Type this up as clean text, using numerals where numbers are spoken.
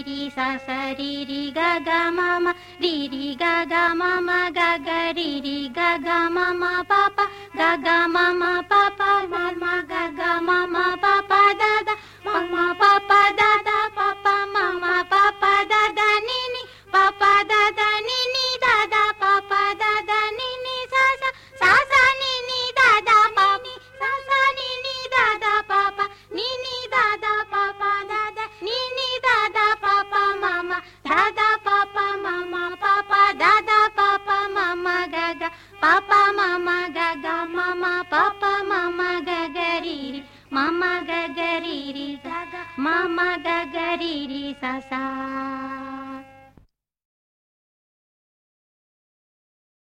ri sa sa ri ri ga ga ma ma ri ri ga ga ma ma ga ga ri ri ga ga ma ma pa pa ga ga ma ma pa pa ma ma ga ga ma ma pa pa da da ma ma